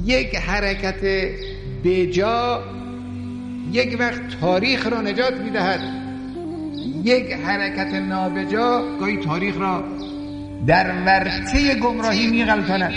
یک حرکت بجا یک وقت تاریخ را نجات می‌دهد، یک حرکت نابجا گاهی تاریخ را در ورطه گمراهی می‌غلطاند.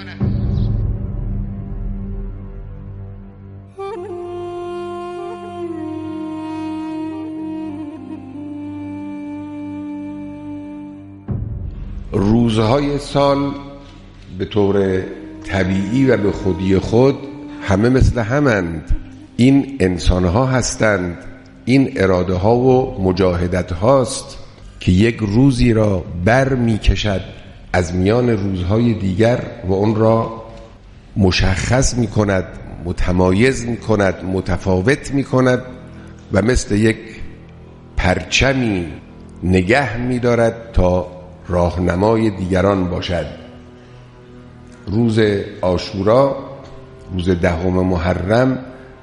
روزهای سال به طور طبیعی و به خودی خود همه مثل همند. این انسانها هستند، این اراده ها و مجاهدت هاست که یک روزی را بر می کشد از میان روزهای دیگر و اون را مشخص می کند، متمایز می کند، متفاوت می کند و مثل یک پرچمی نگه می دارد تا راهنمای دیگران باشد. روز عاشورا، روز 10 محرم،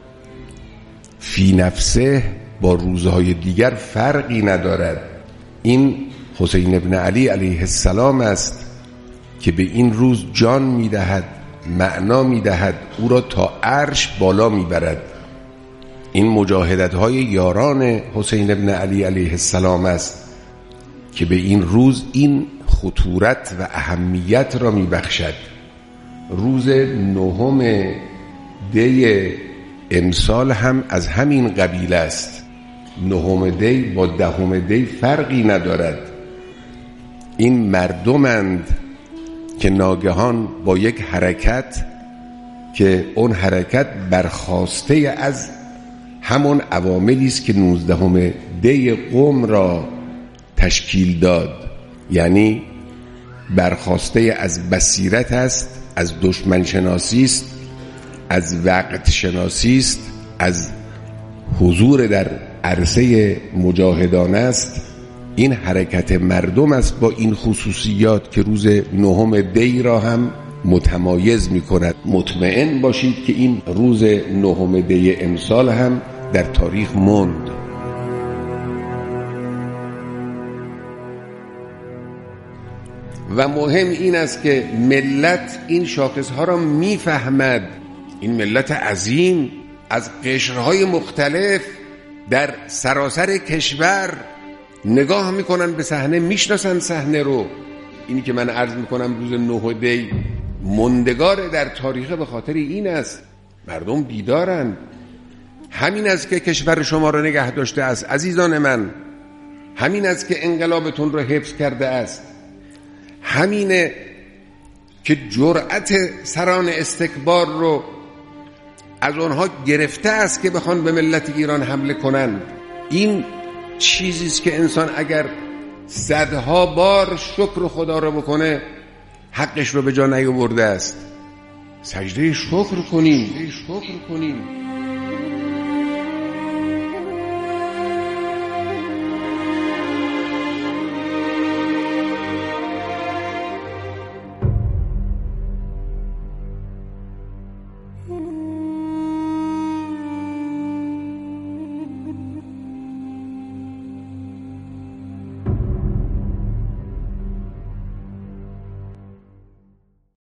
فی نفسه با روزهای دیگر فرقی ندارد. این حسین ابن علی علیه السلام است که به این روز جان میدهد، معنا میدهد، او را تا عرش بالا میبرد. این مجاهدت های یاران حسین ابن علی علیه السلام است که به این روز این خطورت و اهمیت را میبخشد. روز 9 دی امسال هم از همین قبیل است. 9 دی با 10 دی فرقی ندارد. این مردمند که ناگهان با یک حرکت که اون حرکت برخواسته از همون عواملی است که 19 دی قم را تشکیل داد، یعنی برخواسته از بصیرت است، از دشمن شناسی است، از وقت شناسی است، از حضور در عرصه مجاهدانه است. این حرکت مردم است با این خصوصیات که روز 9 دی را هم متمایز می کند. مطمئن باشید که این روز 9 دی امسال هم در تاریخ ماند. و مهم این است که ملت این شاخصها را میفهمد. این ملت عظیم از قشرهای مختلف در سراسر کشور نگاه میکنن به صحنه، میشناسن صحنه رو. اینی که من عرض میکنم روز 9 دی مندگار در تاریخ به خاطر این است. مردم بیدارن. همین است که کشور شما را نگه داشته است عزیزان من. همین است که انقلابتون را حفظ کرده است. همینه که جرأت سران استکبار رو از آنها گرفته است که بخوان به ملت ایران حمله کنند. این چیزی است که انسان اگر صدها بار شکر خدا رو بکنه حقش رو به جا نیاورده است. سجده شکر کنیم.